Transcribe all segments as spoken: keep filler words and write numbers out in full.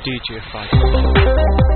D J Fuzz.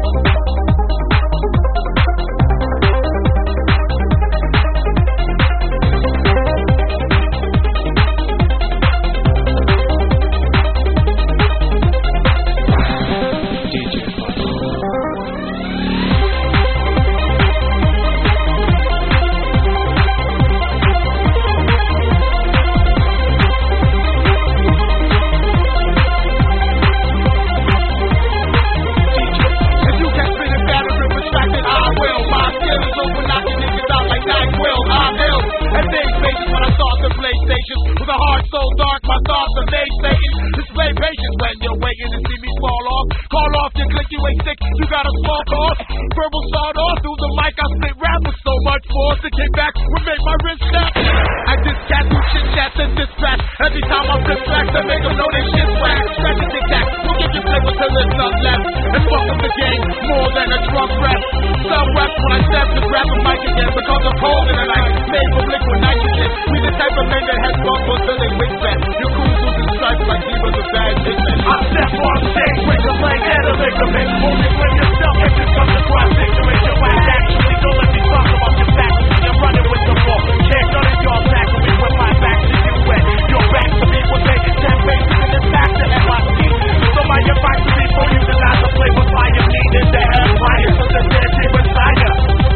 With a heart so dark, my thoughts are Satan. Display patience when you're waiting to see me fall off. Call off your click, you ain't sick, you got a small cough. Verbal start off through the mic, I spit rap with so much force. To kick back will make my wrist snap. I just cat through chit chats and dispatch. Every time I flip back, to make them know they shit swag. Scratch and tic tac, we'll give you flavor till there's none left. And fuck up the game more than a drunk rap. Some rap when I step to grab a mic again because I'm cold in the night. Made from liquid nitrogen. We the type of men that has bumpers till they wake back. Your crew's losing stripes like divas of bad hitmen. I step on stage, break a leg and a ligament. Only blame yourself if it comes across ignorant. Your whack actually don't let me talk about your back. You're running with the ball. Can't none of y'all tackle me with my back to you and your back to me will take ten bases in this back to M I C. So my advice to me for you to not to play with fire. Meaning the empire, so the dead they retire.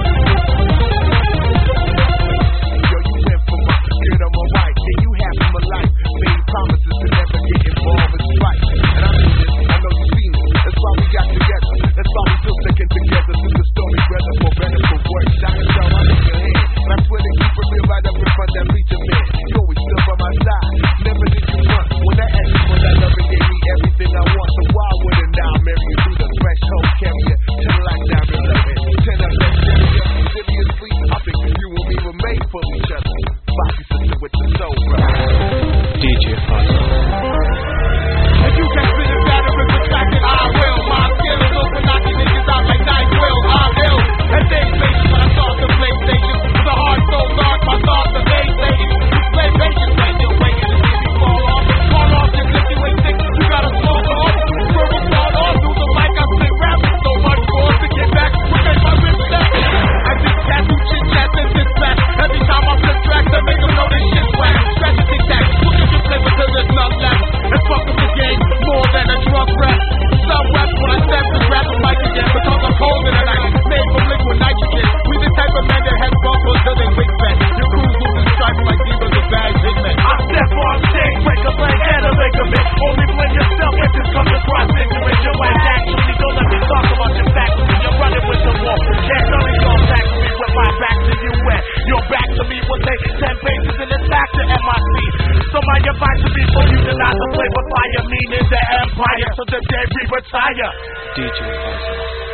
Promises to never get involved in strife. And I mean this, I know you've seen it. That's why we got together. That's why we still sticking together. Through the story, brother, for better, for worse. Shine a star out of your hand. And I swear to keep it real right up in front of that preacher man. You always stood by my side. Never did you run. When I asked you for that love and gave me everything I want. So why wouldn't now marry you through the threshold carrier? Ten like diamond loving. Ten of that carrier. Seriously, I think you and me were made for each other. Bossy sister with the soul, brother. D J Fuzz. And you can spit it better if it's like it, I will. My skill is open, knocking niggas out like night will. I will. And they patient when I start the PlayStation. With a heart so dark, my thoughts are Satan. Display patience when you're waiting to see me fall off. Fall off your clip, you ain't sick, you got a small off. Verbal start off through the mic, I spit rap with so much force. To get back, we make my wrist snap. I just cat through chit chats and dispatch. Every time I flip tracks, I make them know this shit swag. Scratch and tic tac, we'll give you flavor till there's none left. And fuck up the game more than a drunk rap. Some rap when I step to grab a mic again because I'm cold in the night. Made from liquid nitrogen. We the type of men that has bumpers till they wake back. Your crew's losing stripes like divas of bad hitmen. I step on stage, break a leg and a ligament. Only blame yourself if this comes across ignorant. Your whack actually don't let me talk about your back. You're running with the wall. Can't none of y'all tackle me with my back to you and your back to me will take ten paces in this back to M I C. So my advice to be for you to not to play with fire, meaning the empire, so the dead we retire. D J Fuzz.